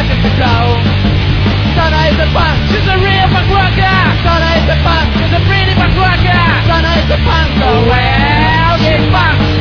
pockets to go. Donna is a punk, she's a real punk rocker. Donna is a punk, she's a pretty punk rocker. Donna is a punk, so well, she's punk.